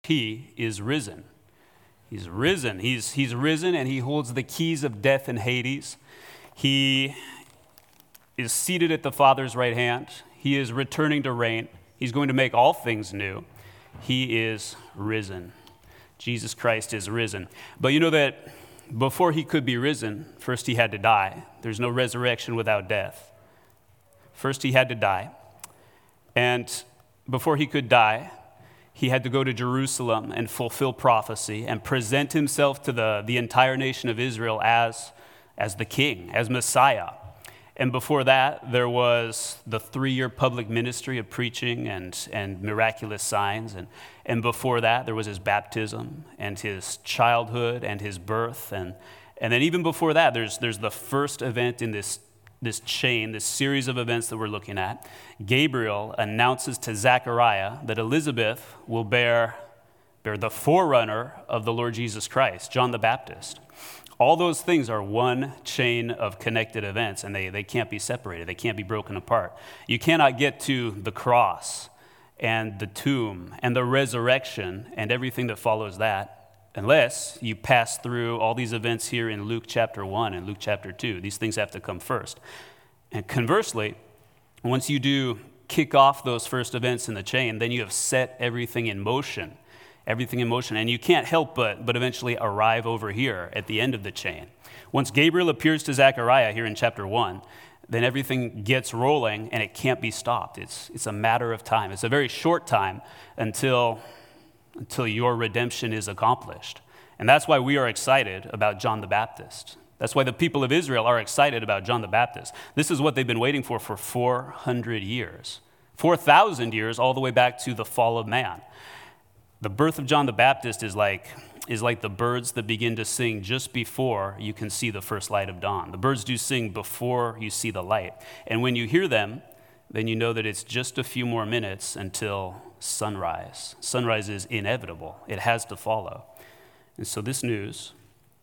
He is risen. He's risen. He's risen, and he holds the keys of death and Hades. He is seated at the Father's right hand. He is returning to reign. He's going to make all things new. He is risen. Jesus Christ is risen. But you know that before he could be risen, first he had to die. There's no resurrection without death. First he had to die. And before he could die, he had to go to Jerusalem and fulfill prophecy and present himself to the entire nation of Israel as the king, as Messiah. And before that, there was the 3-year public ministry of preaching and miraculous signs. And before that, there was his baptism and his childhood and his birth. And then even before that, there's the first event in this chain, this series of events that we're looking at. Gabriel announces to Zechariah that Elizabeth will bear the forerunner of the Lord Jesus Christ, John the Baptist. All those things are one chain of connected events, and they can't be separated. They can't be broken apart. You cannot get to the cross and the tomb and the resurrection and everything that follows that unless you pass through all these events here in Luke chapter 1 and Luke chapter 2. These things have to come first. And conversely, once you do kick off those first events in the chain, then you have set everything in motion. And you can't help but eventually arrive over here at the end of the chain. Once Gabriel appears to Zechariah here in chapter 1, then everything gets rolling and it can't be stopped. It's a matter of time. It's a very short time until your redemption is accomplished. And that's why we are excited about John the Baptist. That's why the people of Israel are excited about John the Baptist. This is what they've been waiting for 400 years. 4,000 years all the way back to the fall of man. The birth of John the Baptist is like the birds that begin to sing just before you can see the first light of dawn. The birds do sing before you see the light. And when you hear them, then you know that it's just a few more minutes until sunrise. Sunrise is inevitable. It has to follow. And so this news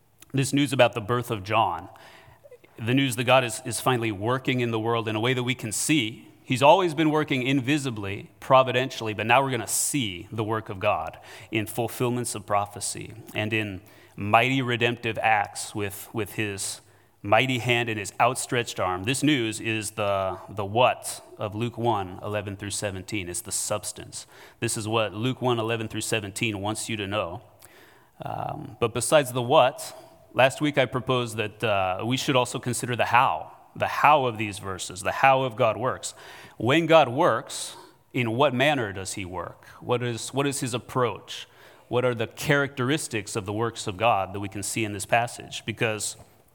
about the birth of John, the news that God is finally working in the world in a way that we can see. He's always been working invisibly, providentially, but now we're going to see the work of God in fulfillments of prophecy and in mighty redemptive acts with his mighty hand and his outstretched arm. This news is the what of Luke 1, 11 through 17. It's the substance. This is what Luke 1, 11 through 17 wants you to know. But besides the what, last week I proposed that we should also consider the how of these verses, the how of God works. When God works, in what manner does he work? What is his approach? What are the characteristics of the works of God that we can see in this passage? Because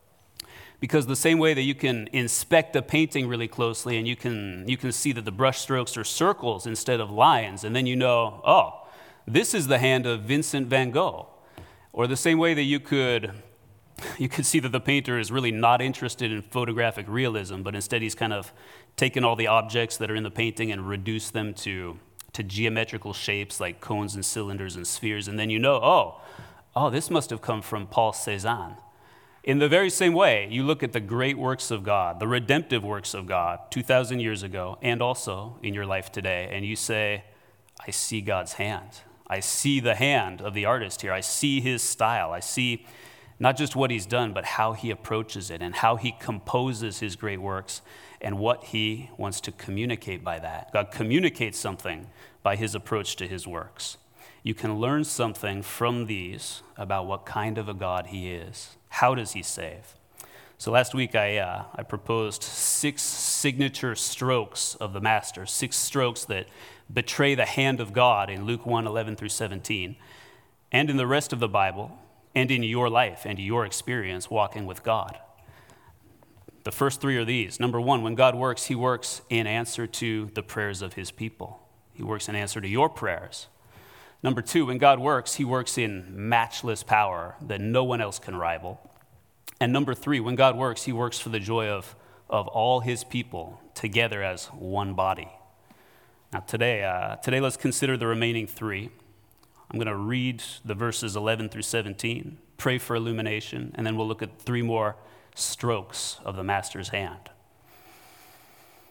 the same way that you can inspect a painting really closely and you can see that the brush strokes are circles instead of lines, and then you know, oh, this is the hand of Vincent van Gogh. Or the same way that you could see that the painter is really not interested in photographic realism, but instead he's kind of taken all the objects that are in the painting and reduced them to geometrical shapes like cones and cylinders and spheres. And then you know, oh, this must have come from Paul Cézanne. In the very same way, you look at the great works of God, the redemptive works of God 2,000 years ago and also in your life today, and you say, I see God's hand. I see the hand of the artist here. I see his style. I see not just what he's done, but how he approaches it and how he composes his great works and what he wants to communicate by that. God communicates something by his approach to his works. You can learn something from these about what kind of a God he is. How does he save? So last week I proposed 6 signature strokes of the Master, 6 strokes that betray the hand of God in Luke 1, 11 through 17, and in the rest of the Bible, and in your life and your experience walking with God. The first 3 are these. Number 1, when God works, he works in answer to the prayers of his people. He works in answer to your prayers. Number 2, when God works, he works in matchless power that no one else can rival. And number 3, when God works, he works for the joy of all his people together as one body. Now today let's consider the remaining 3. I'm going to read the verses 11 through 17, pray for illumination, and then we'll look at 3 more strokes of the Master's hand.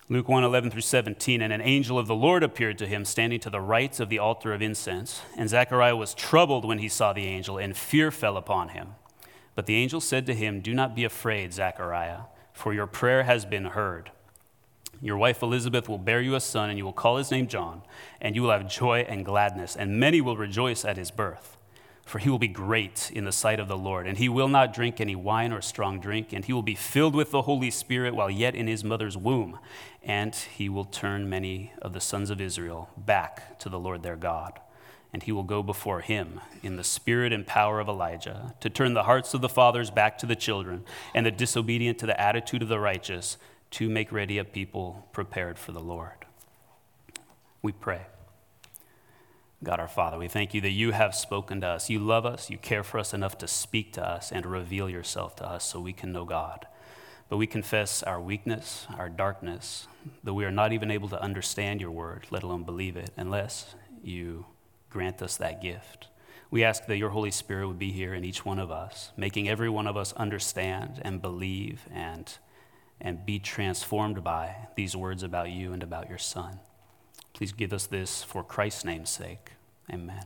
Luke 1:11 through 17, and an angel of the Lord appeared to him, standing to the right of the altar of incense. And Zechariah was troubled when he saw the angel, and fear fell upon him. But the angel said to him, "Do not be afraid, Zechariah, for your prayer has been heard. Your wife Elizabeth will bear you a son, and you will call his name John, and you will have joy and gladness, and many will rejoice at his birth. For he will be great in the sight of the Lord, and he will not drink any wine or strong drink, and he will be filled with the Holy Spirit while yet in his mother's womb. And he will turn many of the sons of Israel back to the Lord their God. And he will go before him in the spirit and power of Elijah, to turn the hearts of the fathers back to the children, and the disobedient to the attitude of the righteous, to make ready a people prepared for the Lord." We pray. God our Father, we thank you that you have spoken to us. You love us, you care for us enough to speak to us and reveal yourself to us so we can know God. But we confess our weakness, our darkness, that we are not even able to understand your word, let alone believe it, unless you grant us that gift. We ask that your Holy Spirit would be here in each one of us, making every one of us understand and believe and be transformed by these words about you and about your Son. Please give us this for Christ's name's sake. Amen.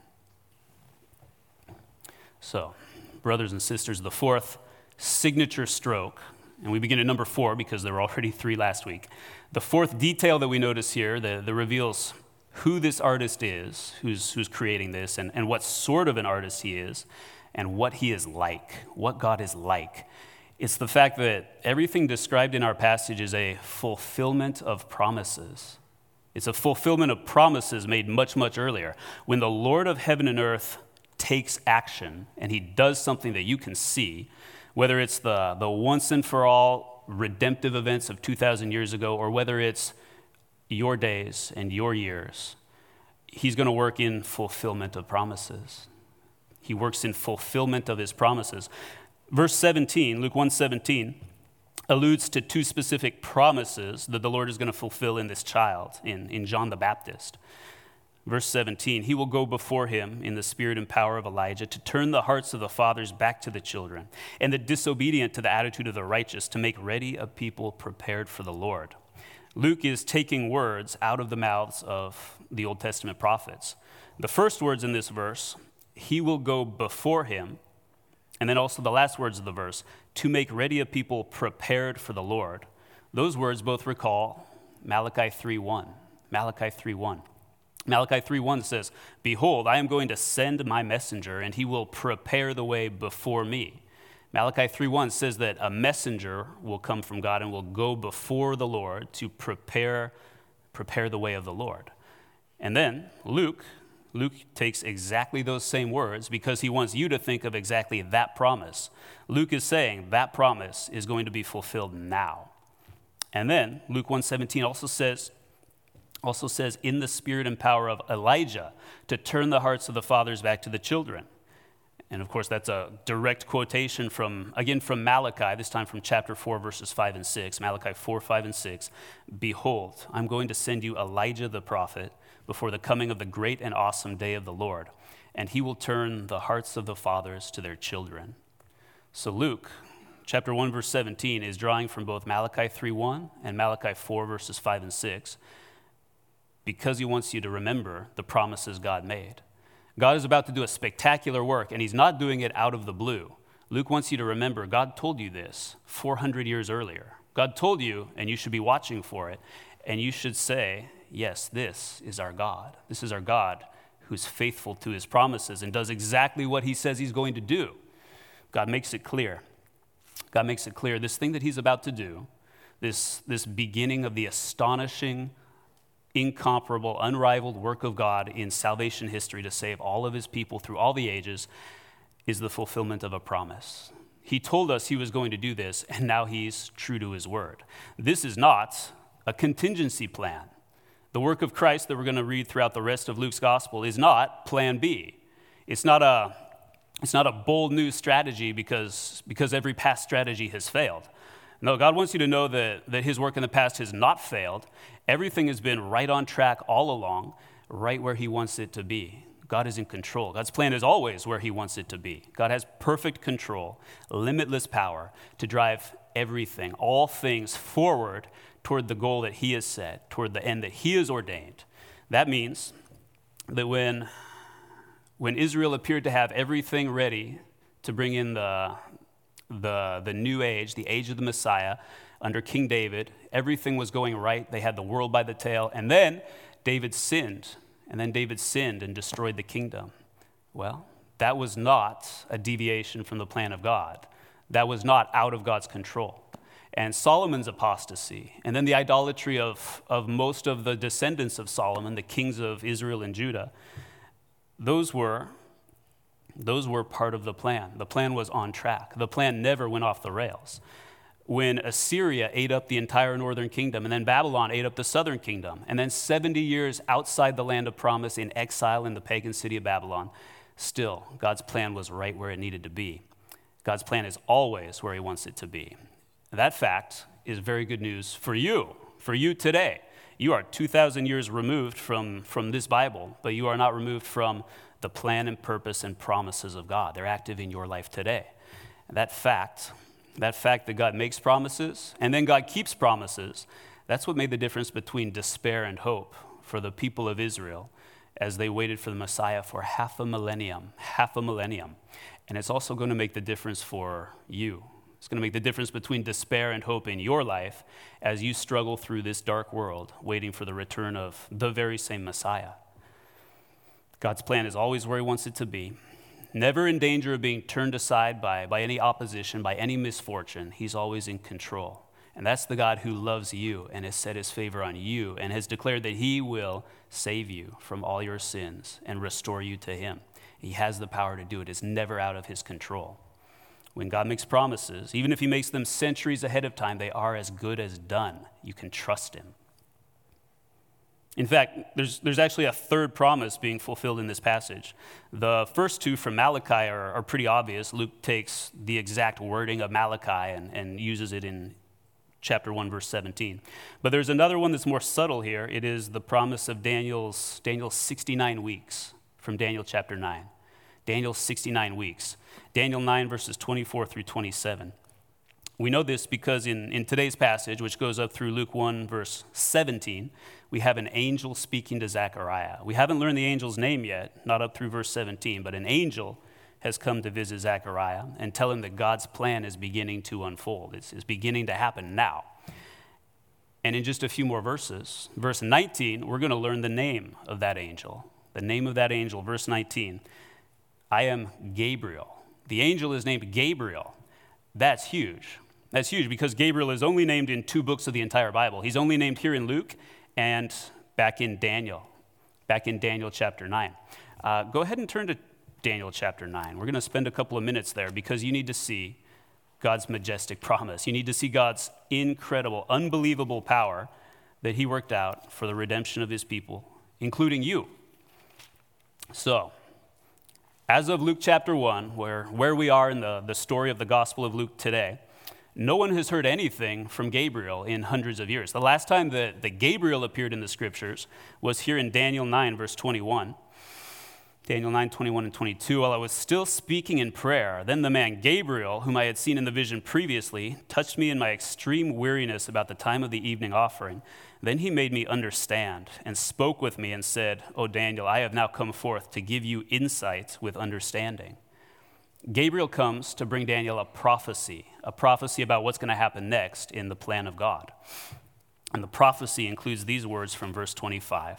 So, brothers and sisters, the fourth signature stroke, and we begin at number 4 because there were already 3 last week. The fourth detail that we notice here that reveals who this artist is, who's creating this, and what sort of an artist he is, and what he is like, what God is like. It's the fact that everything described in our passage is a fulfillment of promises. It's a fulfillment of promises made much, much earlier. When the Lord of heaven and earth takes action and he does something that you can see, whether it's the once and for all redemptive events of 2,000 years ago, or whether it's your days and your years, he's going to work in fulfillment of promises. He works in fulfillment of his promises. Verse 17, Luke 1:17, alludes to 2 specific promises that the Lord is going to fulfill in this child, in John the Baptist. Verse 17, he will go before him in the spirit and power of Elijah to turn the hearts of the fathers back to the children, and the disobedient to the attitude of the righteous, to make ready a people prepared for the Lord. Luke is taking words out of the mouths of the Old Testament prophets. The first words in this verse, he will go before him, and then also the last words of the verse, to make ready a people prepared for the Lord. Those words both recall Malachi 3:1. Malachi 3:1. Malachi 3:1 says, "Behold, I am going to send my messenger, and he will prepare the way before me." Malachi 3:1 says that a messenger will come from God and will go before the Lord to prepare the way of the Lord. And then Luke takes exactly those same words because he wants you to think of exactly that promise. Luke is saying that promise is going to be fulfilled now. And then Luke 1:17 also says in the spirit and power of Elijah, to turn the hearts of the fathers back to the children. And of course, that's a direct quotation from Malachi, this time from chapter 4, verses 5 and 6. Malachi 4, 5 and 6. "Behold, I'm going to send you Elijah the prophet before the coming of the great and awesome day of the Lord, and he will turn the hearts of the fathers to their children." So Luke, chapter 1, verse 17, is drawing from both Malachi 3:1 and Malachi 4, verses 5 and 6, because he wants you to remember the promises God made. God is about to do a spectacular work, and he's not doing it out of the blue. Luke wants you to remember, God told you this 400 years earlier. God told you, and you should be watching for it, and you should say, yes, this is our God. This is our God who's faithful to his promises and does exactly what he says he's going to do. God makes it clear. God makes it clear. This thing that he's about to do, this beginning of the astonishing, incomparable, unrivaled work of God in salvation history to save all of his people through all the ages, is the fulfillment of a promise. He told us he was going to do this, and now he's true to his word. This is not a contingency plan. The work of Christ that we're going to read throughout the rest of Luke's gospel is not plan B. It's not a bold new strategy because every past strategy has failed. No, God wants you to know that his work in the past has not failed. Everything has been right on track all along, right where he wants it to be. God is in control. God's plan is always where he wants it to be. God has perfect control, limitless power to drive everything, all things forward toward the goal that he has set, toward the end that he has ordained. That means that when Israel appeared to have everything ready to bring in the new age, the age of the Messiah, under King David, everything was going right. They had the world by the tail. And then David sinned. And destroyed the kingdom. Well, that was not a deviation from the plan of God. That was not out of God's control. And Solomon's apostasy, and then the idolatry of most of the descendants of Solomon, the kings of Israel and Judah, those were part of the plan. The plan was on track. The plan never went off the rails. When Assyria ate up the entire northern kingdom, and then Babylon ate up the southern kingdom, and then 70 years outside the land of promise in exile in the pagan city of Babylon, still, God's plan was right where it needed to be. God's plan is always where he wants it to be. That fact is very good news for you today. You are 2,000 years removed from this Bible, but you are not removed from the plan and purpose and promises of God. They're active in your life today. And that fact that God makes promises and then God keeps promises, that's what made the difference between despair and hope for the people of Israel as they waited for the Messiah for half a millennium. And it's also going to make the difference for you. It's going to make the difference between despair and hope in your life as you struggle through this dark world, waiting for the return of the very same Messiah. God's plan is always where he wants it to be. Never in danger of being turned aside by any opposition, by any misfortune. He's always in control. And that's the God who loves you and has set his favor on you and has declared that he will save you from all your sins and restore you to him. He has the power to do it. It's never out of his control. When God makes promises, even if he makes them centuries ahead of time, they are as good as done. You can trust him. In fact, there's actually a third promise being fulfilled in this passage. The first two from Malachi are pretty obvious. Luke takes the exact wording of Malachi and uses it in chapter 1, verse 17. But there's another one that's more subtle here. It is the promise of Daniel's 69 weeks from Daniel chapter 9. Daniel's 69 weeks. Daniel 9, verses 24 through 27. We know this because in today's passage, which goes up through Luke 1, verse 17, we have an angel speaking to Zechariah. We haven't learned the angel's name yet, not up through verse 17, but an angel has come to visit Zechariah and tell him that God's plan is beginning to unfold. It's beginning to happen now. And in just a few more verses, verse 19, we're going to learn the name of that angel. The name of that angel, verse 19, I am Gabriel. The angel is named Gabriel. That's huge. That's huge because Gabriel is only named in 2 books of the entire Bible. He's only named here in Luke and back in Daniel chapter 9. Go ahead and turn to Daniel chapter 9. We're going to spend a couple of minutes there because you need to see God's majestic promise. You need to see God's incredible, unbelievable power that he worked out for the redemption of his people, including you. So, as of Luke chapter 1, where we are in the story of the Gospel of Luke today, no one has heard anything from Gabriel in hundreds of years. The last time that Gabriel appeared in the scriptures was here in Daniel 9, verse 21. Daniel 9, 21 and 22, while I was still speaking in prayer, then the man Gabriel, whom I had seen in the vision previously, touched me in my extreme weariness about the time of the evening offering. Then he made me understand and spoke with me and said, O Daniel, I have now come forth to give you insight with understanding. Gabriel comes to bring Daniel a prophecy about what's going to happen next in the plan of God. And the prophecy includes these words from verse 25.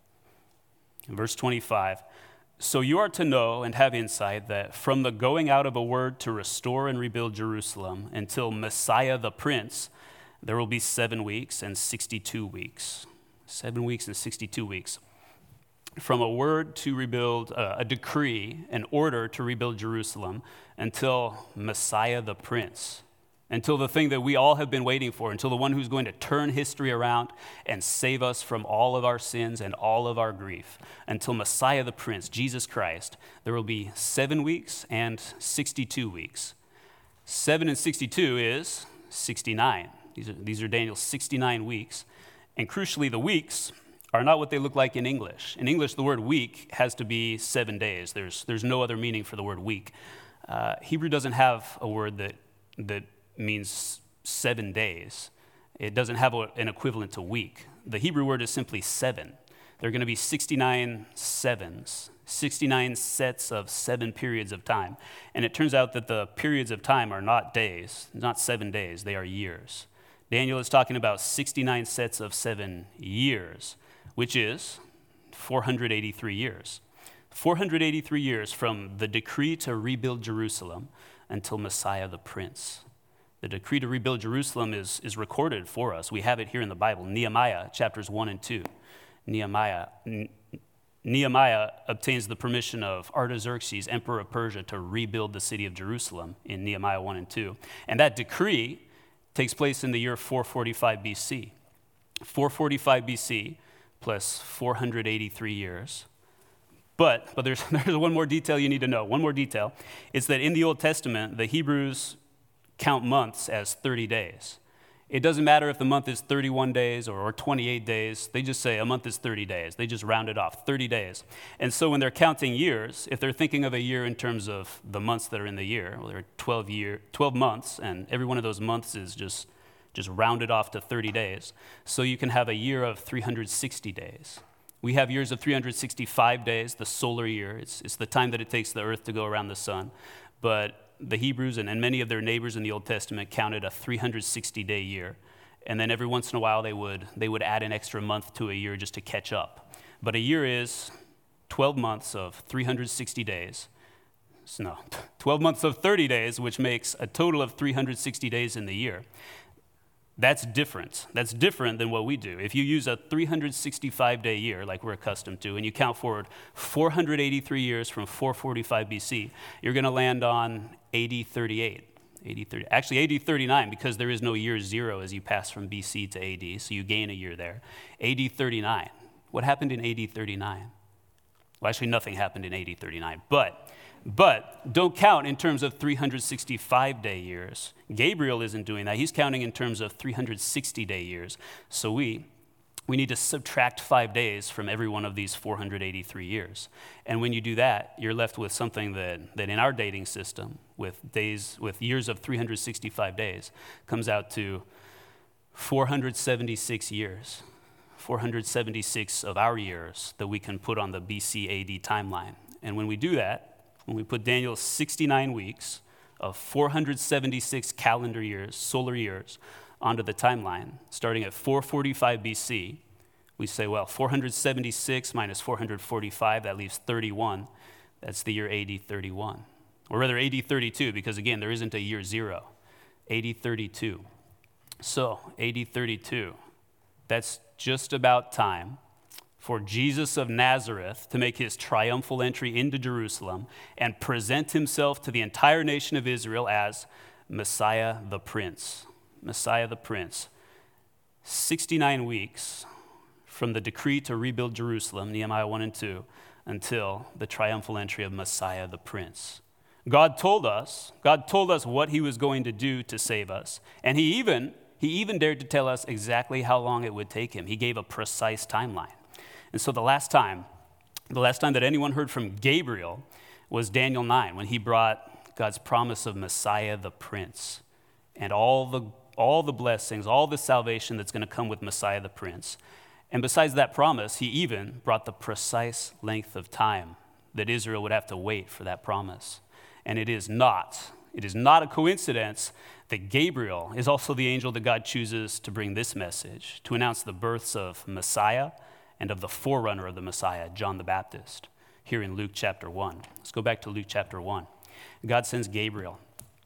In verse 25, so you are to know and have insight that from the going out of a word to restore and rebuild Jerusalem until Messiah the Prince, there will be 7 weeks and 62 weeks. 7 weeks and 62 weeks. From a word to rebuild, a decree, an order to rebuild Jerusalem until Messiah the Prince, until the thing that we all have been waiting for, until the one who's going to turn history around and save us from all of our sins and all of our grief, until Messiah the Prince, Jesus Christ, there will be 7 weeks and 62 weeks. 7 and 62 is 69. These are Daniel's 69 weeks. And crucially, the weeks are not what they look like in English. In English, the word week has to be 7 days. There's no other meaning for the word week. Hebrew doesn't have a word that means 7 days. It doesn't have an equivalent to week. The Hebrew word is simply seven. There are going to be 69 sevens, 69 sets of 7 periods of time. And it turns out that the periods of time are not days, not 7 days, they are years. Daniel is talking about 69 sets of 7 years, which is 483 years. 483 years from the decree to rebuild Jerusalem until Messiah the Prince. The decree to rebuild Jerusalem is recorded for us. We have it here in the Bible, Nehemiah chapters 1 and 2. Nehemiah obtains the permission of Artaxerxes, emperor of Persia, to rebuild the city of Jerusalem in Nehemiah 1 and 2. And that decree takes place in the year 445 BC. 445 BC plus 483 years. But there's one more detail you need to know. One more detail. It's that in the Old Testament, the Hebrews count months as 30 days. It doesn't matter if the month is 31 days or 28 days. They just say a month is 30 days. They just round it off, 30 days. And so when they're counting years, if they're thinking of a year in terms of the months that are in the year, well, there are 12 months, and every one of those months is just rounded off to 30 days. So you can have a year of 360 days. We have years of 365 days, the solar year. It's the time that it takes the earth to go around the sun. But the Hebrews and many of their neighbors in the Old Testament counted a 360-day year. And then every once in a while, they would add an extra month to a year just to catch up. But a year is 12 months of 360 days. 12 months of 30 days, which makes a total of 360 days in the year. That's different. That's different than what we do. If you use a 365-day year, like we're accustomed to, and you count forward 483 years from 445 BC, you're going to land on AD 38. Actually, AD 39, because there is no year zero as you pass from BC to AD, so you gain a year there. AD 39. What happened in AD 39? Well, actually, nothing happened in AD 39, but don't count in terms of 365-day years. Gabriel isn't doing that. He's counting in terms of 360-day years. So we need to subtract 5 days from every one of these 483 years. And when you do that, you're left with something that in our dating system, with years of 365 days, comes out to 476 years. 476 of our years that we can put on the BC AD timeline. And when we do that, when we put Daniel's 69 weeks of 476 calendar years, solar years, onto the timeline, starting at 445 BC, we say, well, 476 minus 445, that leaves 31. That's the year AD 31. Or rather AD 32, because again, there isn't a year zero. AD 32. So, AD 32, that's just about time for Jesus of Nazareth to make his triumphal entry into Jerusalem and present himself to the entire nation of Israel as Messiah the Prince. Messiah the Prince. 69 weeks from the decree to rebuild Jerusalem, Nehemiah 1 and 2, until the triumphal entry of Messiah the Prince. God told us what he was going to do to save us. And he even dared to tell us exactly how long it would take him. He gave a precise timeline. And so the last time that anyone heard from Gabriel was Daniel 9, when he brought God's promise of Messiah the Prince and all the blessings, all the salvation that's going to come with Messiah the Prince. And besides that promise, he even brought the precise length of time that Israel would have to wait for that promise. And it is not a coincidence that Gabriel is also the angel that God chooses to bring this message, to announce the births of Messiah and of the forerunner of the Messiah, John the Baptist, here in Luke chapter 1. Let's go back to Luke chapter 1. God sends Gabriel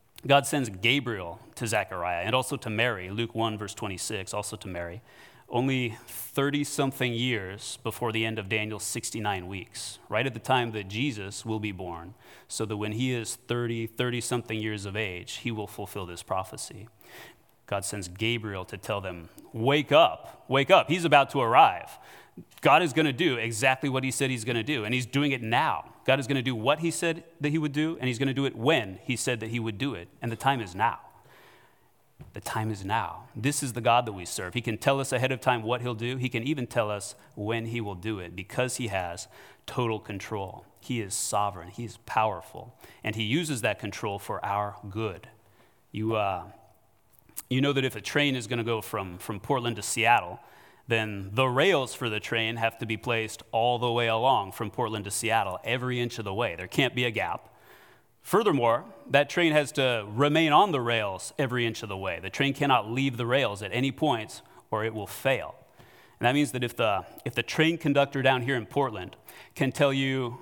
to Zechariah and also to Mary, Luke 1, verse 26, also to Mary, only 30-something years before the end of Daniel's 69 weeks, right at the time that Jesus will be born, so that when he is 30-something years of age, he will fulfill this prophecy. God sends Gabriel to tell them, wake up, he's about to arrive. God is going to do exactly what he said he's going to do, and he's doing it now. God is going to do what he said that he would do, and he's going to do it when he said that he would do it, and the time is now. The time is now. This is the God that we serve. He can tell us ahead of time what he'll do. He can even tell us when he will do it because he has total control. He is sovereign. He is powerful, and he uses that control for our good. You you know that if a train is going to go from Portland to Seattle, then the rails for the train have to be placed all the way along from Portland to Seattle, every inch of the way. There can't be a gap. Furthermore, that train has to remain on the rails every inch of the way. The train cannot leave the rails at any point or it will fail. And that means that if the train conductor down here in Portland can tell you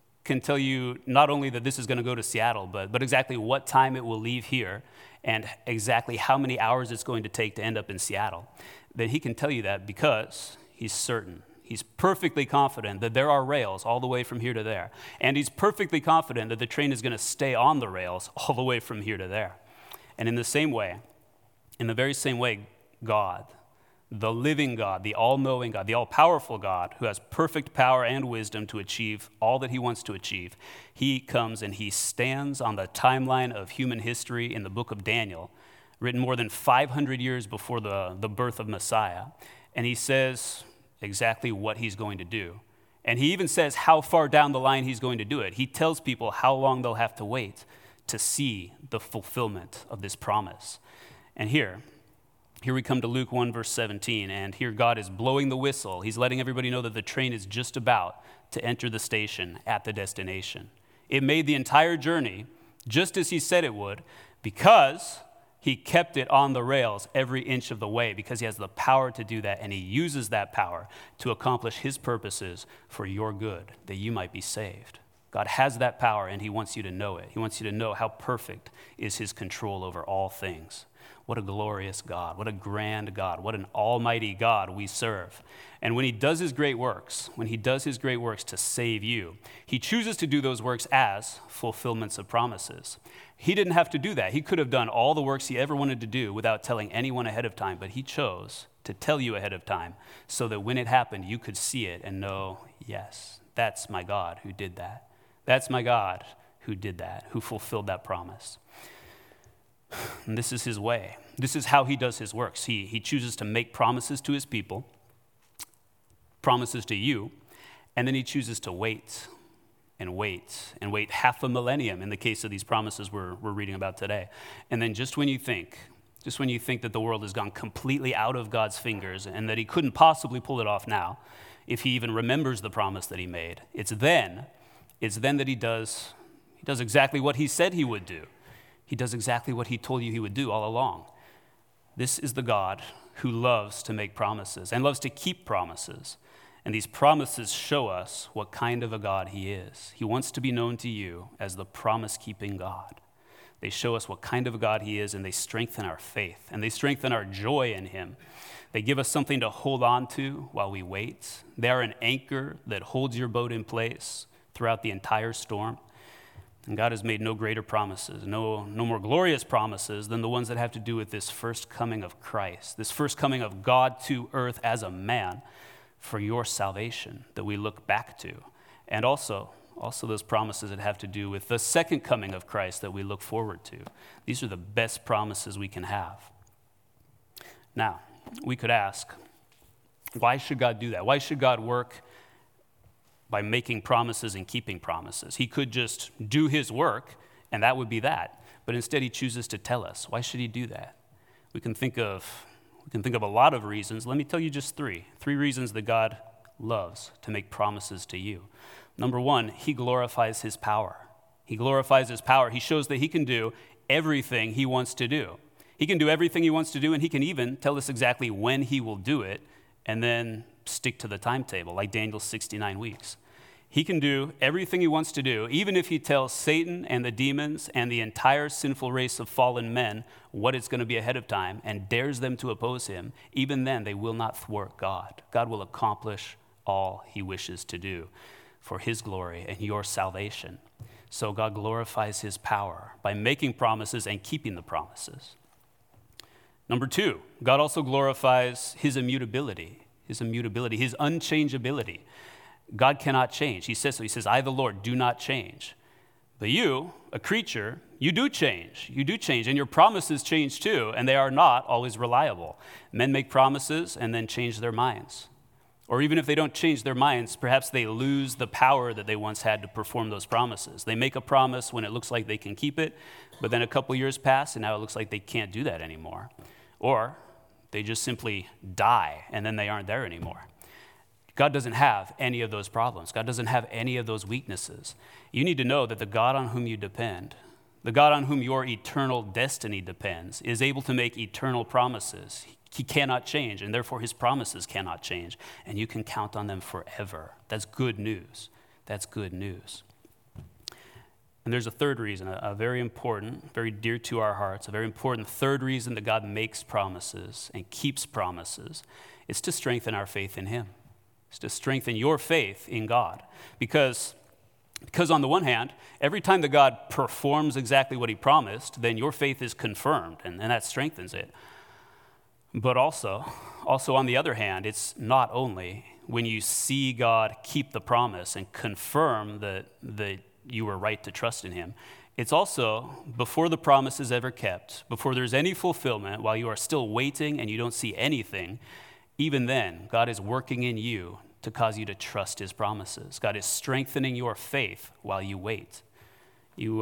not only that this is going to go to Seattle, but exactly what time it will leave here and exactly how many hours it's going to take to end up in Seattle, then he can tell you that because he's certain. He's perfectly confident that there are rails all the way from here to there. And he's perfectly confident that the train is going to stay on the rails all the way from here to there. And in the very same way, God, the living God, the all-knowing God, the all-powerful God, who has perfect power and wisdom to achieve all that he wants to achieve, he comes and he stands on the timeline of human history in the book of Daniel, written more than 500 years before the birth of Messiah, and he says exactly what he's going to do. And he even says how far down the line he's going to do it. He tells people how long they'll have to wait to see the fulfillment of this promise. And here we come to Luke 1, verse 17, and here God is blowing the whistle. He's letting everybody know that the train is just about to enter the station at the destination. It made the entire journey just as he said it would because he kept it on the rails every inch of the way because he has the power to do that, and he uses that power to accomplish his purposes for your good, that you might be saved. God has that power, and he wants you to know it. He wants you to know how perfect is his control over all things. What a glorious God, what a grand God, what an almighty God we serve. And when he does his great works, to save you, he chooses to do those works as fulfillments of promises. He didn't have to do that. He could have done all the works he ever wanted to do without telling anyone ahead of time, but he chose to tell you ahead of time so that when it happened, you could see it and know, yes, that's my God who did that. That's my God who did that, who fulfilled that promise. And this is his way. This is how he does his works. He chooses to make promises to his people, promises to you, and then he chooses to wait and wait and wait half a millennium in the case of these promises we're reading about today. And then just when you think that the world has gone completely out of God's fingers and that he couldn't possibly pull it off now, if he even remembers the promise that he made, it's then that he does exactly what he said he would do. He does exactly what he told you he would do all along. This is the God who loves to make promises and loves to keep promises. And these promises show us what kind of a God he is. He wants to be known to you as the promise-keeping God. They show us what kind of a God he is, and they strengthen our faith, and they strengthen our joy in him. They give us something to hold on to while we wait. They are an anchor that holds your boat in place throughout the entire storm. And God has made no greater promises, no more glorious promises than the ones that have to do with this first coming of Christ, this first coming of God to earth as a man for your salvation that we look back to. And also those promises that have to do with the second coming of Christ that we look forward to. These are the best promises we can have. Now, we could ask, why should God do that? Why should God work by making promises and keeping promises? He could just do his work, and that would be that. But instead, he chooses to tell us. Why should he do that? We can think of a lot of reasons. Let me tell you just three reasons that God loves to make promises to you. Number one, he glorifies his power. He glorifies his power. He shows that he can do everything he wants to do. He can do everything he wants to do, and he can even tell us exactly when he will do it, and then stick to the timetable, like Daniel's 69 weeks. He can do everything he wants to do, even if he tells Satan and the demons and the entire sinful race of fallen men what it's going to be ahead of time and dares them to oppose him. Even then, they will not thwart God. God will accomplish all he wishes to do for his glory and your salvation. So God glorifies his power by making promises and keeping the promises. Number two, God also glorifies his immutability, his unchangeability. God cannot change. He says so. He says, I, the Lord, do not change. But you, a creature, you do change. You do change, and your promises change too, and they are not always reliable. Men make promises and then change their minds. Or even if they don't change their minds, perhaps they lose the power that they once had to perform those promises. They make a promise when it looks like they can keep it, but then a couple years pass and now it looks like they can't do that anymore. Or they just simply die and then they aren't there anymore. God doesn't have any of those problems. God doesn't have any of those weaknesses. You need to know that the God on whom you depend, the God on whom your eternal destiny depends, is able to make eternal promises. He cannot change, and therefore his promises cannot change, and you can count on them forever. That's good news. That's good news. And there's a third reason, a very important, very dear to our hearts, a very important third reason that God makes promises and keeps promises. It's to strengthen our faith in him. It's to strengthen your faith in God. Because on the one hand, every time that God performs exactly what he promised, then your faith is confirmed, and that strengthens it. But also on the other hand, it's not only when you see God keep the promise and confirm that you were right to trust in him, it's also before the promise is ever kept, before there's any fulfillment, while you are still waiting and you don't see anything, even then, God is working in you to cause you to trust his promises. God is strengthening your faith while you wait. You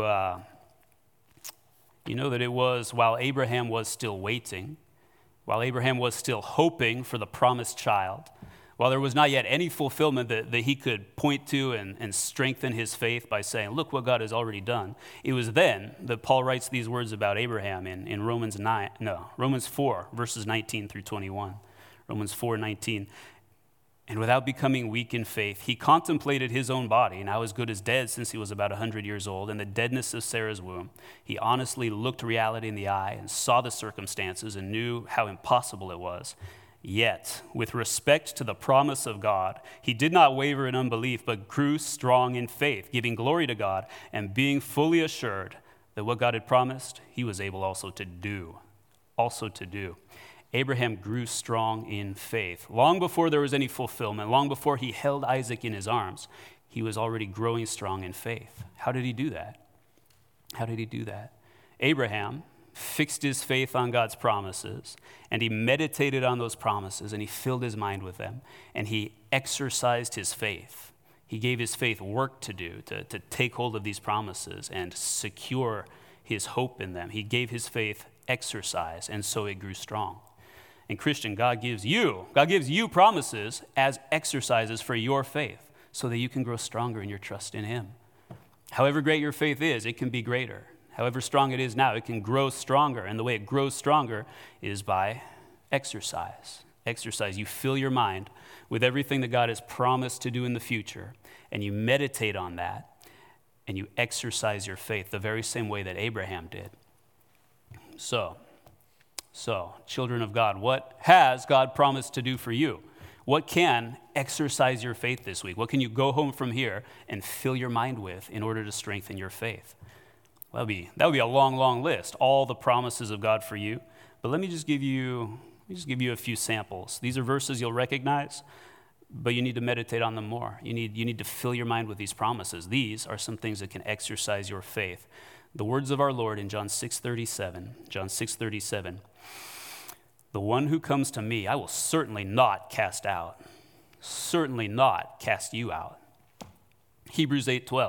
know that it was while Abraham was still waiting, while Abraham was still hoping for the promised child, while there was not yet any fulfillment that he could point to and strengthen his faith by saying, look what God has already done. It was then that Paul writes these words about Abraham in Romans 4, verses 19 through 21. Romans 4:19. And without becoming weak in faith, he contemplated his own body, now as good as dead since he was about 100 years old, and the deadness of Sarah's womb. He honestly looked reality in the eye and saw the circumstances and knew how impossible it was. Yet, with respect to the promise of God, he did not waver in unbelief, but grew strong in faith, giving glory to God and being fully assured that what God had promised, he was able also to do. Abraham grew strong in faith. Long before there was any fulfillment, long before he held Isaac in his arms, he was already growing strong in faith. How did he do that? Abraham fixed his faith on God's promises, and he meditated on those promises, and he filled his mind with them, and he exercised his faith. He gave his faith work to do, to take hold of these promises and secure his hope in them. He gave his faith exercise, and so it grew strong. And Christian, God gives you promises as exercises for your faith so that you can grow stronger in your trust in him. However great your faith is, it can be greater. However strong it is now, it can grow stronger. And the way it grows stronger is by exercise. Exercise. You fill your mind with everything that God has promised to do in the future, and you meditate on that, and you exercise your faith the very same way that Abraham did. So, children of God, what has God promised to do for you? What can exercise your faith this week? What can you go home from here and fill your mind with in order to strengthen your faith? That would be a long, long list, all the promises of God for you. But let me just give you a few samples. These are verses you'll recognize, but you need to meditate on them more. You need to fill your mind with these promises. These are some things that can exercise your faith. The words of our Lord in John 6:37. The one who comes to me, I will certainly not cast out. Certainly not cast you out. Hebrews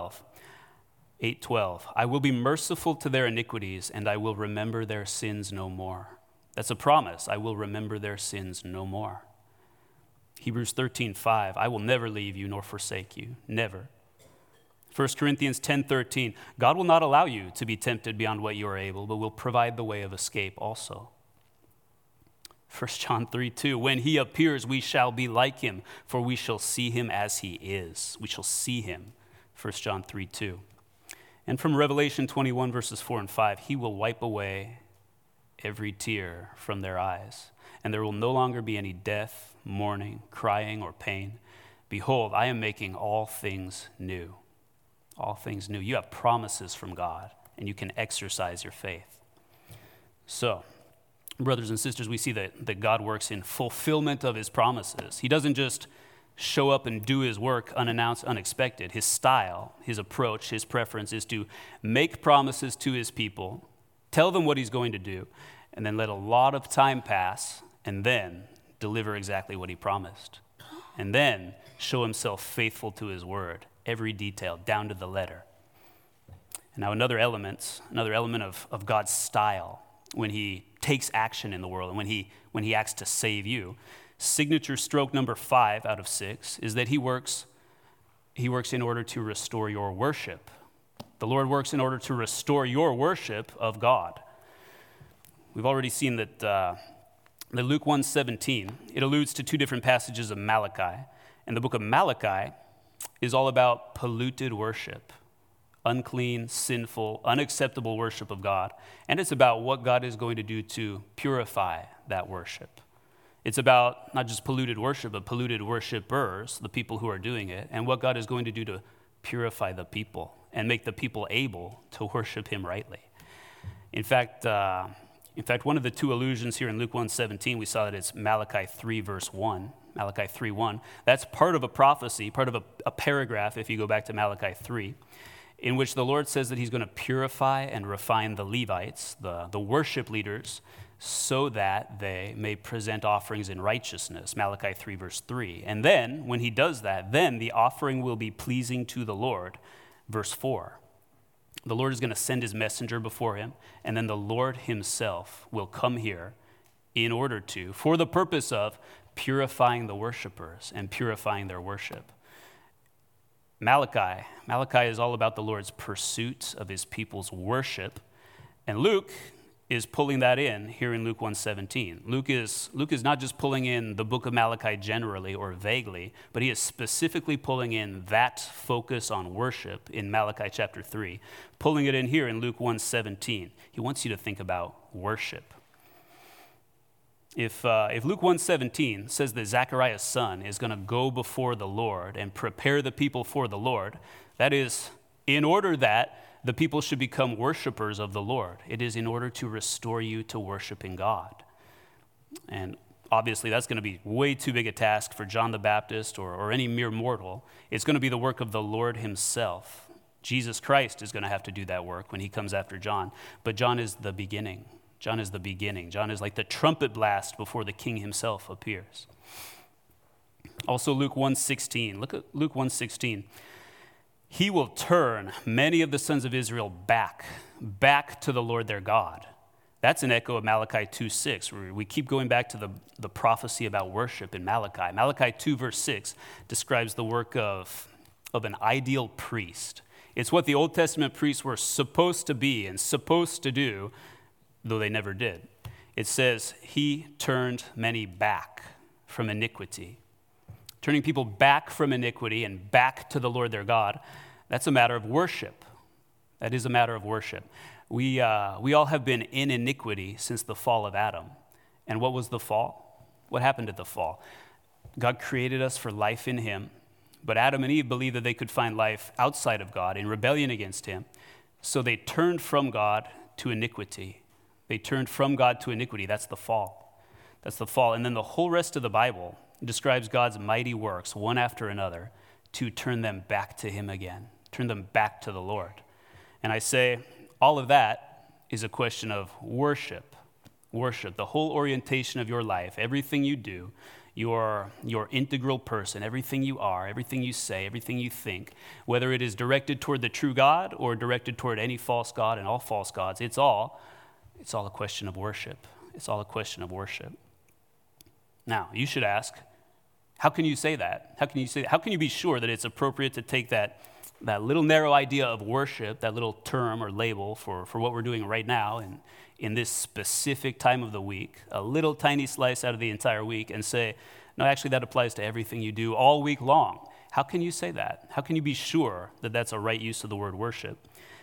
8:12. I will be merciful to their iniquities, and I will remember their sins no more. That's a promise. I will remember their sins no more. Hebrews 13:5. I will never leave you nor forsake you. Never. 1 Corinthians 10:13. God will not allow you to be tempted beyond what you are able, but will provide the way of escape also. 1 John 3:2. When he appears, we shall be like him, for we shall see him as he is. We shall see him. 1 John 3:2. And from Revelation 21, verses 4 and 5, he will wipe away every tear from their eyes, and there will no longer be any death, mourning, crying, or pain. Behold, I am making all things new. All things new. You have promises from God, and you can exercise your faith. So, brothers and sisters, we see that God works in fulfillment of his promises. He doesn't just show up and do his work unannounced, unexpected. His style, his approach, his preference is to make promises to his people, tell them what he's going to do, and then let a lot of time pass, and then deliver exactly what he promised. and then show himself faithful to his word, every detail, down to the letter. And now another element of God's style when he takes action in the world and when he acts to save you, signature stroke number 5 out of 6 is that he works in order to restore your worship. The Lord works in order to restore your worship of God. We've already seen that the Luke 1:17, it alludes to 2 different passages of Malachi. And the book of Malachi is all about polluted worship, unclean, sinful, unacceptable worship of God. And it's about what God is going to do to purify that worship. It's about not just polluted worship, but polluted worshipers, the people who are doing it, and what God is going to do to purify the people and make the people able to worship him rightly. In fact, one of the 2 allusions here in Luke 1:17, we saw that it's Malachi 3, verse 1. Malachi 3:1. That's part of a prophecy, part of a paragraph, if you go back to Malachi 3, in which the Lord says that he's going to purify and refine the Levites, the worship leaders, so that they may present offerings in righteousness, Malachi 3, verse 3. And then, when he does that, then the offering will be pleasing to the Lord, verse 4. The Lord is going to send his messenger before him, and then the Lord himself will come here for the purpose of purifying the worshipers and purifying their worship. Malachi is all about the Lord's pursuit of his people's worship, and Luke is pulling that in here in Luke 1:17. Luke is not just pulling in the book of Malachi generally or vaguely, but he is specifically pulling in that focus on worship in Malachi chapter 3, pulling it in here in Luke 1:17. He wants you to think about worship. If Luke 1:17 says that Zechariah's son is going to go before the Lord and prepare the people for the Lord, that is in order that the people should become worshipers of the Lord. It is in order to restore you to worshiping God. And obviously that's going to be way too big a task for John the Baptist or any mere mortal. It's going to be the work of the Lord himself. Jesus Christ is going to have to do that work when he comes after John. But John is the beginning. John is the beginning. John is like the trumpet blast before the king himself appears. Also Luke 1:16. Look at Luke 1:16. He will turn many of the sons of Israel back to the Lord their God. That's an echo of Malachi 2:6. We keep going back to the prophecy about worship in Malachi. Malachi 2 verse 6 describes the work of an ideal priest. It's what the Old Testament priests were supposed to be and supposed to do, though they never did. It says, he turned many back from iniquity. Turning people back from iniquity and back to the Lord their God, that's a matter of worship. That is a matter of worship. We all have been in iniquity since the fall of Adam. And what was the fall? What happened at the fall? God created us for life in him, but Adam and Eve believed that they could find life outside of God in rebellion against him. So they turned from God to iniquity. They turned from God to iniquity. That's the fall. That's the fall. And then the whole rest of the Bible describes God's mighty works, one after another, to turn them back to him again, turn them back to the Lord. And I say, all of that is a question of worship. Worship, the whole orientation of your life, everything you do, your integral person, everything you are, everything you say, everything you think, whether it is directed toward the true God or directed toward any false god and all false gods, it's all a question of worship. It's all a question of worship. Now, you should ask, how can you say that? How can you be sure that it's appropriate to take that little narrow idea of worship, that little term or label for what we're doing right now in this specific time of the week, a little tiny slice out of the entire week, and say, no, actually that applies to everything you do all week long? How can you say that? How can you be sure that that's a right use of the word worship?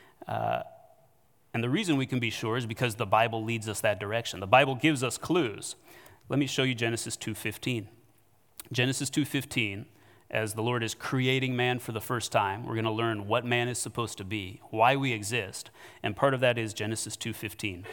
And the reason we can be sure is because the Bible leads us that direction. The Bible gives us clues. Let me show you Genesis 2:15. Genesis 2:15, as the Lord is creating man for the first time, we're going to learn what man is supposed to be, why we exist, and part of that is Genesis 2:15.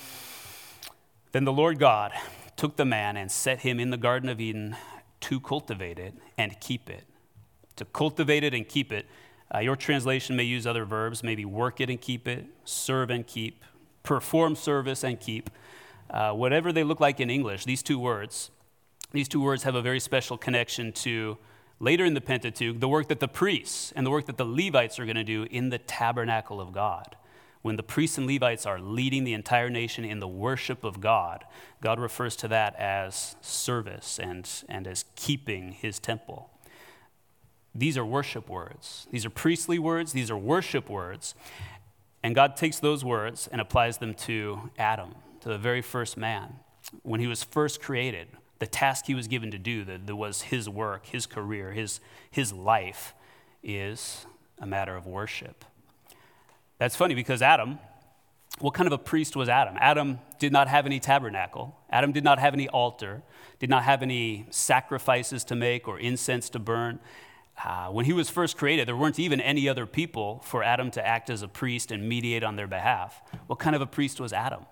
Then the Lord God took the man and set him in the Garden of Eden to cultivate it and keep it. To cultivate it and keep it. Your translation may use other verbs, maybe work it and keep it, serve and keep, perform service and keep. Whatever they look like in English, these two words, These two words have a very special connection to, later in the Pentateuch, the work that the priests and the work that the Levites are going to do in the tabernacle of God. When the priests and Levites are leading the entire nation in the worship of God, God refers to that as service and as keeping his temple. These are worship words. These are priestly words. These are worship words. And God takes those words and applies them to Adam, to the very first man. When he was first created, the task he was given to do, that was his work, his career, his life, is a matter of worship. That's funny because Adam, what kind of a priest was Adam? Adam did not have any tabernacle. Adam did not have any altar, did not have any sacrifices to make or incense to burn. When he was first created, there weren't even any other people for Adam to act as a priest and mediate on their behalf. What kind of a priest was Adam?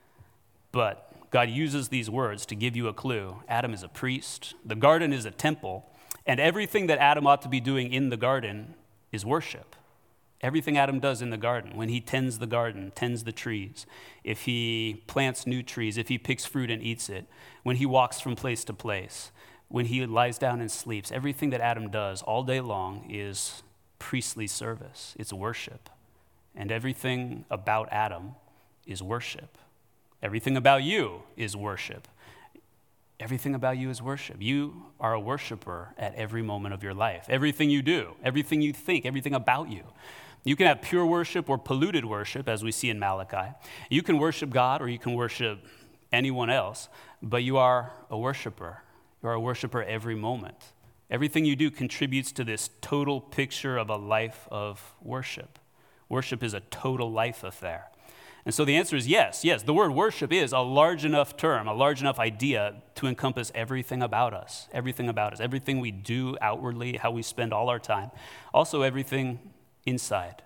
But God uses these words to give you a clue. Adam is a priest, the garden is a temple, and everything that Adam ought to be doing in the garden is worship. Everything Adam does in the garden, when he tends the garden, tends the trees, if he plants new trees, if he picks fruit and eats it, when he walks from place to place, when he lies down and sleeps, everything that Adam does all day long is priestly service. It's worship. And everything about Adam is worship. Everything about you is worship. Everything about you is worship. You are a worshiper at every moment of your life. Everything you do, everything you think, everything about you. You can have pure worship or polluted worship, as we see in Malachi. You can worship God or you can worship anyone else, but you are a worshiper. You are a worshiper every moment. Everything you do contributes to this total picture of a life of worship. Worship is a total life affair. And so the answer is yes. The word worship is a large enough term, a large enough idea to encompass everything about us, everything we do outwardly, how we spend all our time. Also everything inside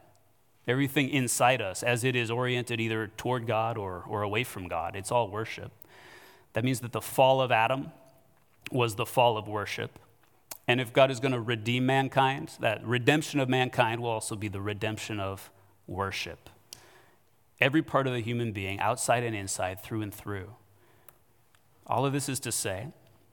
us as it is oriented either toward God or away from God. It's all worship. That means that the fall of Adam was the fall of worship. And if God is going to redeem mankind, that redemption of mankind will also be the redemption of worship. Every part of the human being, outside and inside, through and through. All of this is to say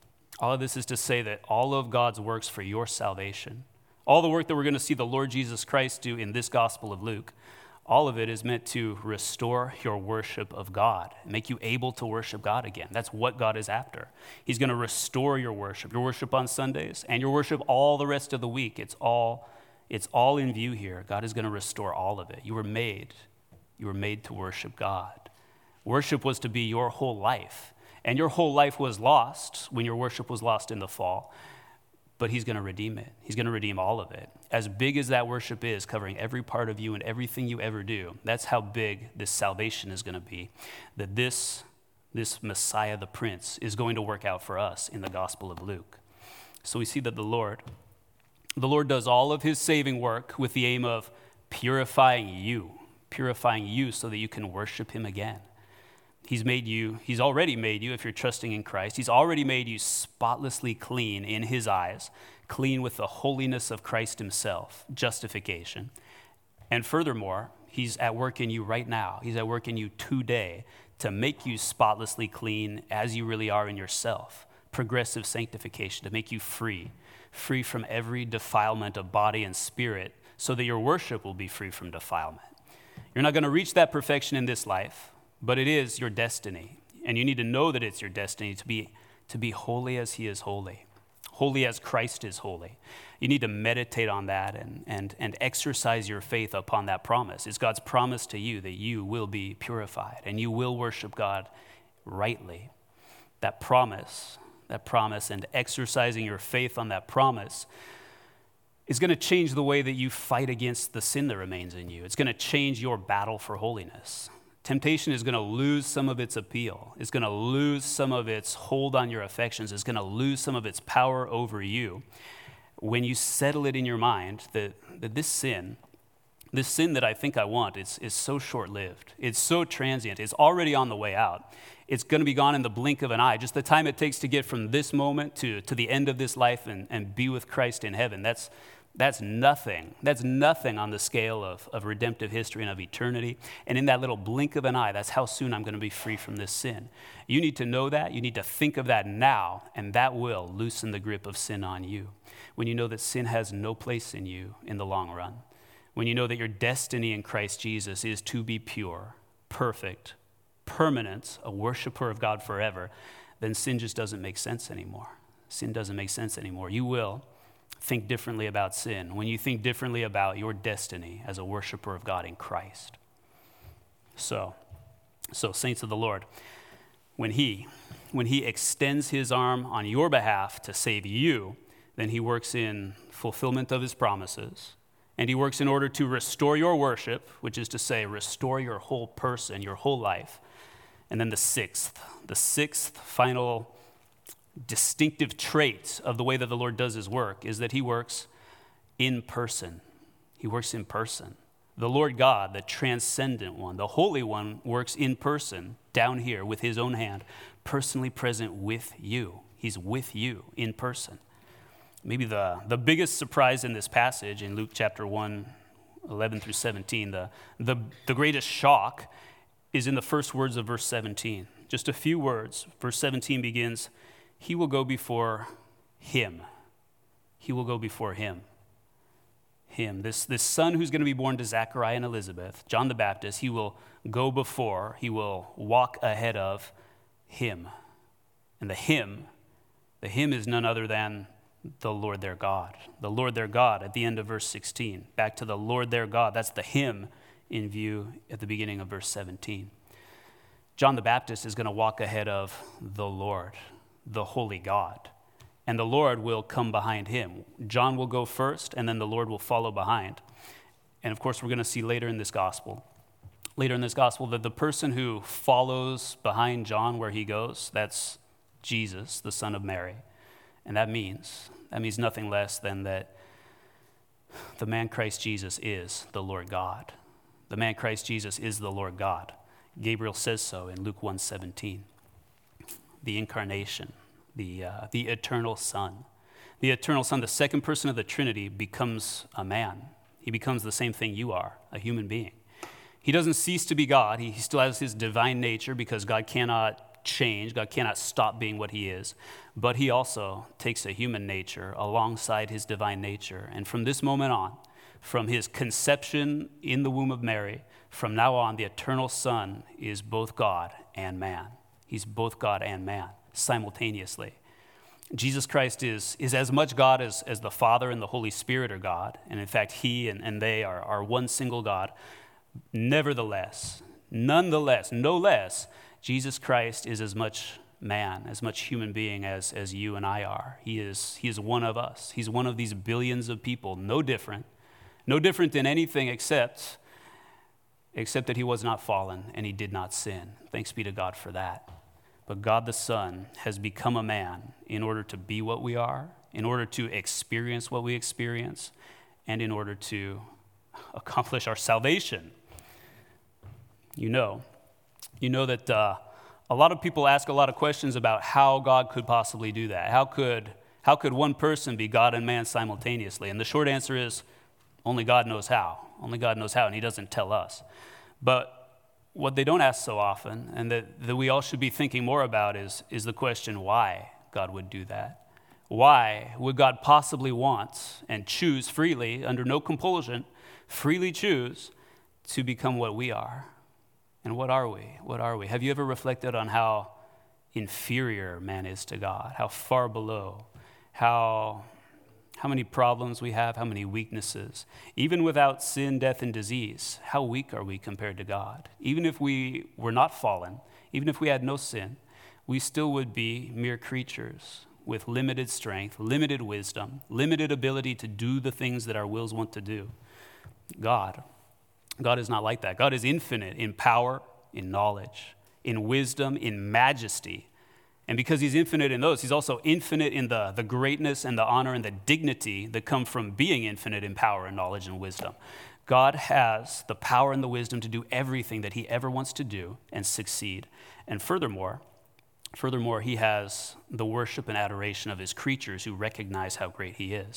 that all of God's works for your salvation, all the work that we're going to see the Lord Jesus Christ do in this Gospel of Luke, all of it is meant to restore your worship of God, make you able to worship God again. That's what God is after. He's going to restore your worship on Sundays, and your worship all the rest of the week. It's all in view here. God is going to restore all of it. You were made to worship God. Worship was to be your whole life, and your whole life was lost when your worship was lost in the fall. But he's going to redeem it. He's going to redeem all of it. As big as that worship is, covering every part of you and everything you ever do, that's how big this salvation is going to be. That this Messiah, the Prince, is going to work out for us in the Gospel of Luke. So we see that the Lord does all of his saving work with the aim of purifying you so that you can worship him again. He's already made you, if you're trusting in Christ, he's already made you spotlessly clean in his eyes, clean with the holiness of Christ himself, justification. And furthermore, he's at work in you right now. He's at work in you today to make you spotlessly clean as you really are in yourself, progressive sanctification, to make you free from every defilement of body and spirit, so that your worship will be free from defilement. You're not going to reach that perfection in this life, but it is your destiny, and you need to know that it's your destiny to be holy as he is holy as Christ is holy. You need to meditate on that and exercise your faith upon that promise. It's God's promise to you that you will be purified and you will worship God rightly. That promise and exercising your faith on that promise is going to change the way that you fight against the sin that remains in you. It's going to change your battle for holiness. Temptation is going to lose some of its appeal. It's going to lose some of its hold on your affections. It's going to lose some of its power over you when you settle it in your mind that this sin that I think I want is so short-lived. It's so transient. It's already on the way out. It's going to be gone in the blink of an eye. Just the time it takes to get from this moment to the end of this life and be with Christ in heaven, that's That's nothing. That's nothing on the scale of redemptive history and of eternity. And in that little blink of an eye, that's how soon I'm going to be free from this sin. You need to know that. You need to think of that now, and that will loosen the grip of sin on you. When you know that sin has no place in you in the long run. When you know that your destiny in Christ Jesus is to be pure, perfect, permanent, a worshiper of God forever, then sin just doesn't make sense anymore. Sin doesn't make sense anymore. You will think differently about sin when you think differently about your destiny as a worshiper of God in Christ. So saints of the Lord, when he extends his arm on your behalf to save you, then he works in fulfillment of his promises, and he works in order to restore your worship, which is to say, restore your whole person, your whole life. And then the sixth final distinctive trait of the way that the Lord does his work is that he works in person. He works in person. The Lord God, the transcendent one, the Holy One, works in person down here with his own hand, personally present with you. He's with you in person. Maybe the biggest surprise in this passage in Luke chapter 1, 11 through 17, the greatest shock is in the first words of verse 17. Just a few words. Verse 17 begins, he will go before him. He will go before him. Him. This son who's going to be born to Zechariah and Elizabeth, John the Baptist, he will go before, he will walk ahead of him. And the him is none other than the Lord their God. The Lord their God at the end of verse 16. Back to the Lord their God. That's the him in view at the beginning of verse 17. John the Baptist is going to walk ahead of the Lord, the holy God. And the Lord will come behind him. John will go first, and then the Lord will follow behind. And of course, we're going to see later in this gospel that the person who follows behind John where he goes, that's Jesus, the son of Mary. And that means nothing less than that the man Christ Jesus is the Lord God. The man Christ Jesus is the Lord God. Gabriel says so in Luke 1:17. The incarnation, the eternal Son. The eternal Son, the second person of the Trinity, becomes a man. He becomes the same thing you are, a human being. He doesn't cease to be God. He still has his divine nature because God cannot change. God cannot stop being what he is. But he also takes a human nature alongside his divine nature. And from this moment on, from his conception in the womb of Mary, from now on, the eternal Son is both God and man. He's both God and man simultaneously. Jesus Christ is as much God as the Father and the Holy Spirit are God. And in fact, he and they are one single God. Nevertheless, nonetheless, no less, Jesus Christ is as much man, as much human being as you and I are. He is one of us. He's one of these billions of people, no different than anything except that he was not fallen and he did not sin. Thanks be to God for that. But God the Son has become a man in order to be what we are, in order to experience what we experience, and in order to accomplish our salvation. You know that a lot of people ask a lot of questions about how God could possibly do that. How could one person be God and man simultaneously? And the short answer is only God knows how. Only God knows how, and he doesn't tell us. But what they don't ask so often, and that we all should be thinking more about, is the question why God would do that. Why would God possibly want and choose freely, under no compulsion, freely choose to become what we are? And what are we? What are we? Have you ever reflected on how inferior man is to God? How far below? How many problems we have? How many weaknesses? Even without sin, death, and disease, how weak are we compared to God? Even if we were not fallen, even if we had no sin, we still would be mere creatures with limited strength, limited wisdom, limited ability to do the things that our wills want to do. God is not like that. God is infinite in power, in knowledge, in wisdom, in majesty. And because he's infinite in those, he's also infinite in the greatness and the honor and the dignity that come from being infinite in power and knowledge and wisdom. God has the power and the wisdom to do everything that he ever wants to do and succeed. And furthermore, he has the worship and adoration of his creatures who recognize how great he is.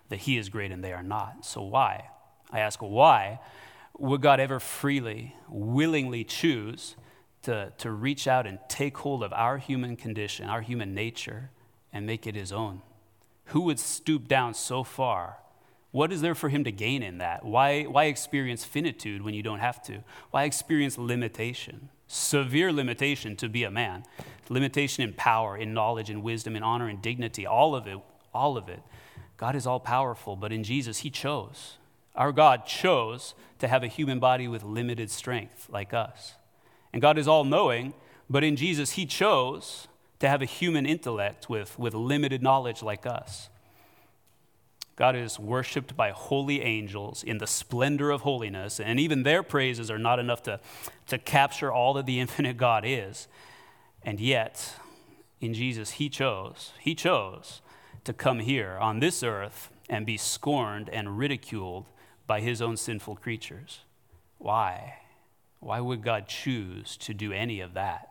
that he is great and they are not. So why? I ask, why would God ever freely, willingly choose to reach out and take hold of our human condition, our human nature, and make it his own? Who would stoop down so far? What is there for him to gain in that? Why experience finitude when you don't have to? Why experience limitation? Severe limitation to be a man. Limitation in power, in knowledge, in wisdom, in honor, in dignity, all of it. God is all powerful, but in Jesus, he chose. Our God chose to have a human body with limited strength like us. And God is all knowing, but in Jesus, he chose to have a human intellect with limited knowledge like us. God is worshiped by holy angels in the splendor of holiness, and even their praises are not enough to capture all that the infinite God is. And yet, in Jesus, he chose to come here on this earth and be scorned and ridiculed by his own sinful creatures. Why? Why would God choose to do any of that?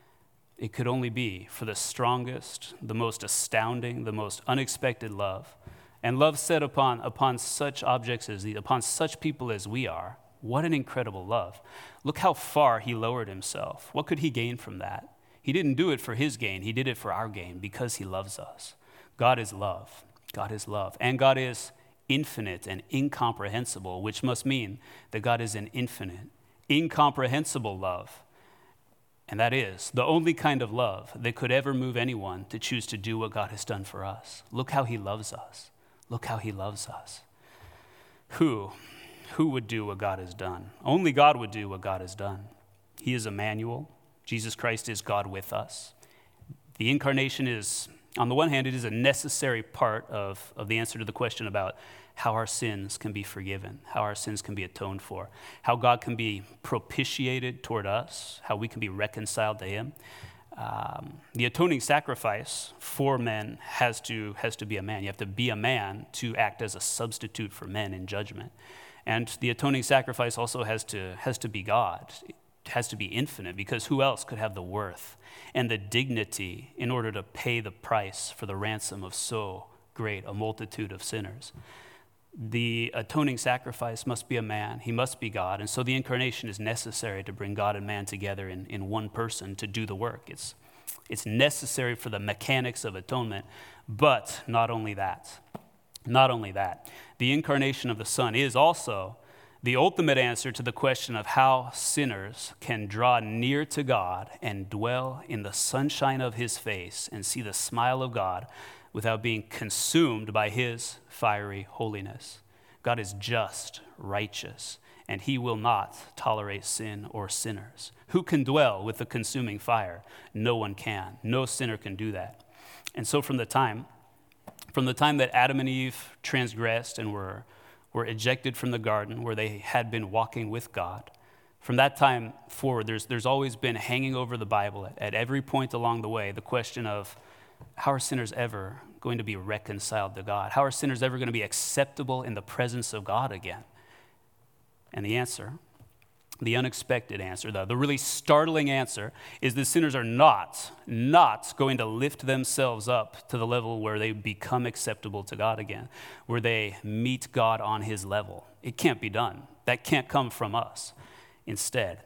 It could only be for the strongest, the most astounding, the most unexpected love. And love set upon such objects as these, upon such people as we are. What an incredible love. Look how far he lowered himself. What could he gain from that? He didn't do it for his gain. He did it for our gain because he loves us. God is love. God is love. And God is infinite and incomprehensible, which must mean that God is an infinite, incomprehensible love. And that is the only kind of love that could ever move anyone to choose to do what God has done for us. Look how he loves us. Look how he loves us. Who would do what God has done? Only God would do what God has done. He is Emmanuel. Jesus Christ is God with us. The incarnation is, on the one hand, it is a necessary part of the answer to the question about how our sins can be forgiven, how our sins can be atoned for, how God can be propitiated toward us, how we can be reconciled to him. The atoning sacrifice for men has to be a man. You have to be a man to act as a substitute for men in judgment. And the atoning sacrifice also has to be God. It has to be infinite, because who else could have the worth and the dignity in order to pay the price for the ransom of so great a multitude of sinners? The atoning sacrifice must be a man. He must be God. And so the incarnation is necessary to bring God and man together in one person to do the work. It's necessary for the mechanics of atonement, but not only that. Not only that. The incarnation of the Son is also the ultimate answer to the question of how sinners can draw near to God and dwell in the sunshine of his face and see the smile of God without being consumed by his fiery holiness. God is just, righteous, and he will not tolerate sin or sinners. Who can dwell with the consuming fire? No one can. No sinner can do that. And so from the time that Adam and Eve transgressed and were ejected from the garden where they had been walking with God, from that time forward, there's always been hanging over the Bible at every point along the way the question of, how are sinners ever going to be reconciled to God? How are sinners ever going to be acceptable in the presence of God again? And the answer, the unexpected answer, the really startling answer, is that sinners are not going to lift themselves up to the level where they become acceptable to God again, where they meet God on his level. It can't be done. That can't come from us. Instead,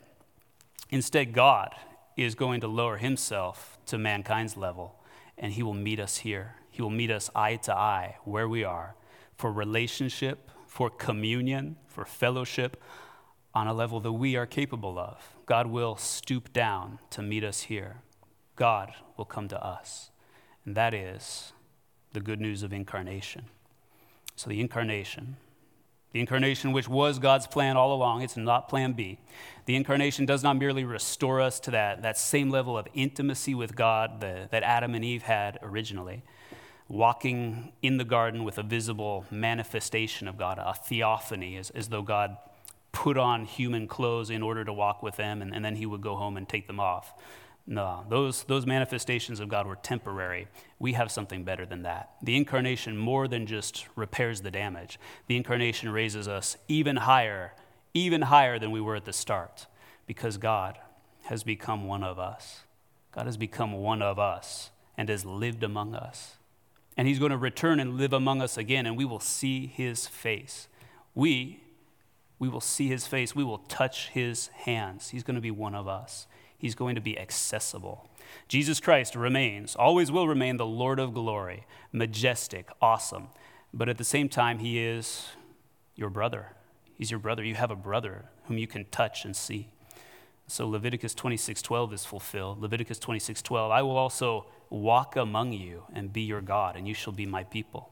God is going to lower himself to mankind's level, and he will meet us here. He will meet us eye to eye where we are for relationship, for communion, for fellowship on a level that we are capable of. God will stoop down to meet us here. God will come to us. And that is the good news of incarnation. So the incarnation, which was God's plan all along, it's not plan B. The incarnation does not merely restore us to that same level of intimacy with God that Adam and Eve had originally, walking in the garden with a visible manifestation of God, a theophany, as though God put on human clothes in order to walk with them, and then he would go home and take them off. No, those manifestations of God were temporary. We have something better than that. The incarnation more than just repairs the damage. The incarnation raises us even higher than we were at the start, because God has become one of us. God has become one of us and has lived among us. And he's going to return and live among us again, and we will see his face. We will see his face. We will touch his hands. He's going to be one of us. He's going to be accessible. Jesus Christ remains, always will remain, the Lord of glory, majestic, awesome. But at the same time, he is your brother. He's your brother. You have a brother whom you can touch and see. So Leviticus 26:12 is fulfilled. Leviticus 26:12, I will also walk among you and be your God, and you shall be my people.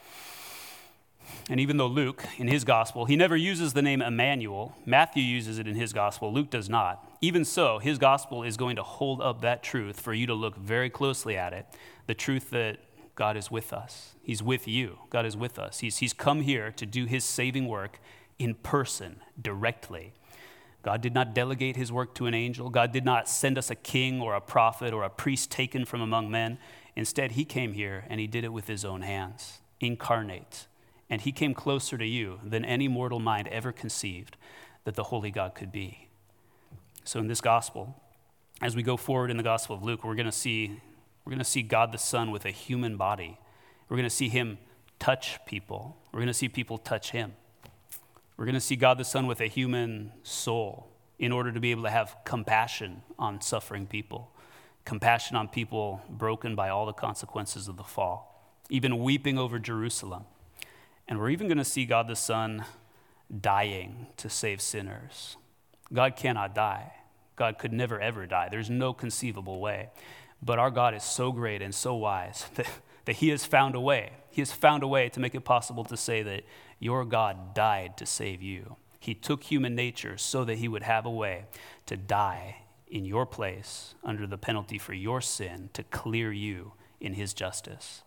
And even though Luke, in his gospel, he never uses the name Emmanuel, Matthew uses it in his gospel, Luke does not. Even so, his gospel is going to hold up that truth for you to look very closely at it, the truth that God is with us. He's with you. God is with us. He's come here to do his saving work in person, directly. God did not delegate his work to an angel. God did not send us a king or a prophet or a priest taken from among men. Instead, he came here and he did it with his own hands, incarnate. And he came closer to you than any mortal mind ever conceived that the holy God could be. So in this gospel, as we go forward in the Gospel of Luke, we're going to see God the Son with a human body. We're going to see him touch people. We're going to see people touch him. We're going to see God the Son with a human soul in order to be able to have compassion on suffering people, compassion on people broken by all the consequences of the fall, even weeping over Jerusalem. And we're even going to see God the Son dying to save sinners. God cannot die. God could never, ever die. There's no conceivable way. But our God is so great and so wise that he has found a way. He has found a way to make it possible to say that your God died to save you. He took human nature so that he would have a way to die in your place under the penalty for your sin to clear you in his justice.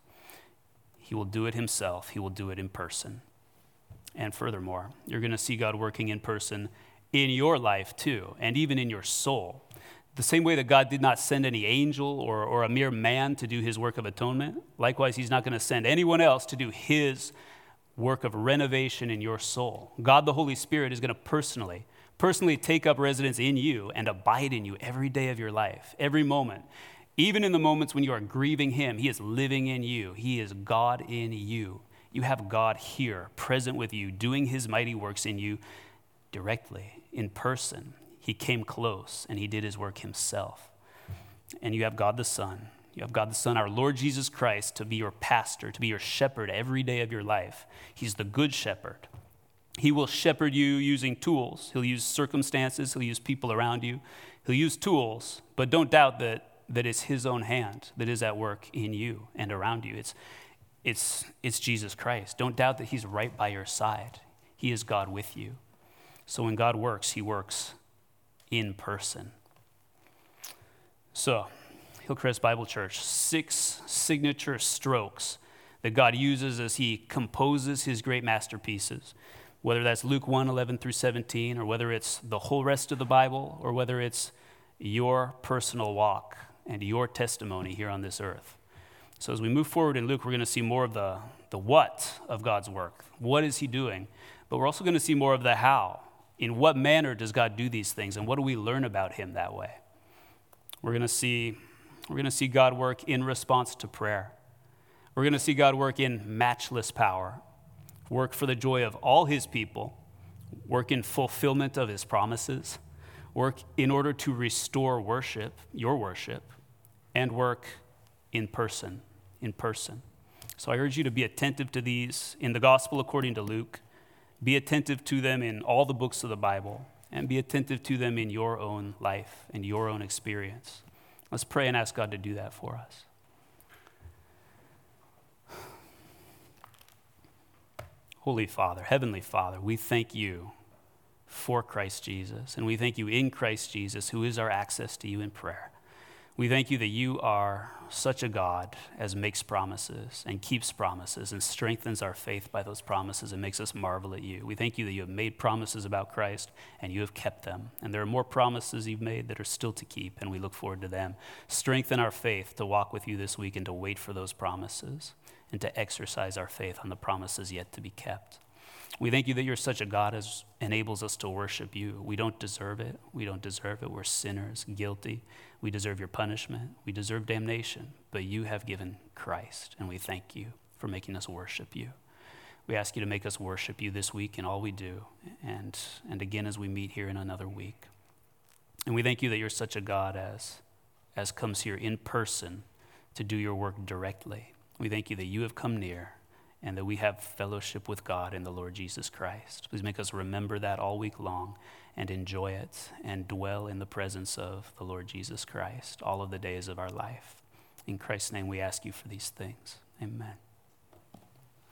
He will do it himself. He will do it in person. And furthermore, you're going to see God working in person in your life too, and even in your soul. The same way that God did not send any angel or a mere man to do his work of atonement, likewise, he's not going to send anyone else to do his work of renovation in your soul. God the Holy Spirit is going to personally take up residence in you and abide in you every day of your life, every moment. Even in the moments when you are grieving him, he is living in you. He is God in you. You have God here, present with you, doing his mighty works in you directly, in person. He came close and he did his work himself. And you have God the Son. You have God the Son, our Lord Jesus Christ, to be your pastor, to be your shepherd every day of your life. He's the good shepherd. He will shepherd you using tools. He'll use circumstances. He'll use people around you. He'll use tools, but don't doubt that it's his own hand that is at work in you and around you. It's Jesus Christ. Don't doubt that he's right by your side. He is God with you. So when God works, he works in person. So, Hillcrest Bible Church, 6 signature strokes that God uses as he composes his great masterpieces, whether that's Luke 1:11 through 17, or whether it's the whole rest of the Bible, or whether it's your personal walk and your testimony here on this earth. So as we move forward in Luke, we're going to see more of the what of God's work. What is he doing? But we're also going to see more of the how. In what manner does God do these things, and what do we learn about him that way? We're going to see God work in response to prayer. We're going to see God work in matchless power, work for the joy of all his people, work in fulfillment of his promises, work in order to restore worship, your worship, and work in person. So I urge you to be attentive to these in the gospel according to Luke. Be attentive to them in all the books of the Bible, and be attentive to them in your own life and your own experience. Let's pray and ask God to do that for us. Holy Father, Heavenly Father, we thank you for Christ Jesus, and we thank you in Christ Jesus, who is our access to you in prayer. We thank you that you are such a God as makes promises and keeps promises and strengthens our faith by those promises and makes us marvel at you. We thank you that you have made promises about Christ and you have kept them. And there are more promises you've made that are still to keep, and we look forward to them. Strengthen our faith to walk with you this week and to wait for those promises and to exercise our faith on the promises yet to be kept. We thank you that you're such a God as enables us to worship you. We don't deserve it. We don't deserve it. We're sinners, guilty. We deserve your punishment. We deserve damnation. But you have given Christ, and we thank you for making us worship you. We ask you to make us worship you this week in all we do, and again as we meet here in another week. And we thank you that you're such a God as comes here in person to do your work directly. We thank you that you have come near and that we have fellowship with God in the Lord Jesus Christ. Please make us remember that all week long and enjoy it and dwell in the presence of the Lord Jesus Christ all of the days of our life. In Christ's name we ask you for these things. Amen.